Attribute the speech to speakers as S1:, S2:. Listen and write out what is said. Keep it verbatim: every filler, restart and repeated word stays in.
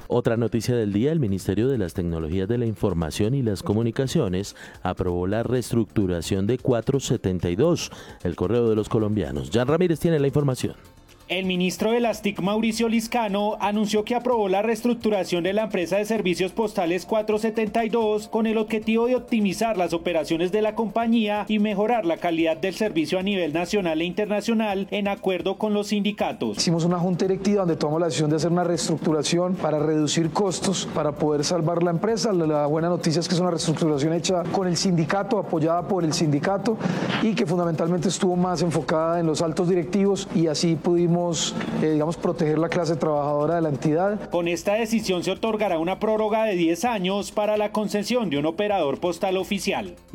S1: Otra noticia del día: el Ministerio de las Tecnologías de la Información y las Comunicaciones aprobó la reestructuración de cuatrocientos setenta y dos, el correo de los colombianos. Jan Ramírez tiene la información.
S2: El ministro de las T I C, Mauricio Liscano, anunció que aprobó la reestructuración de la empresa de servicios postales cuatrocientos setenta y dos con el objetivo de optimizar las operaciones de la compañía y mejorar la calidad del servicio a nivel nacional e internacional en acuerdo con los sindicatos.
S3: Hicimos una junta directiva donde tomamos la decisión de hacer una reestructuración para reducir costos, para poder salvar la empresa. La buena noticia es que es una reestructuración hecha con el sindicato, apoyada por el sindicato, y que fundamentalmente estuvo más enfocada en los altos directivos, y así pudimos Eh, digamos, proteger la clase trabajadora de la entidad.
S2: Con esta decisión se otorgará una prórroga de diez años para la concesión de un operador postal oficial.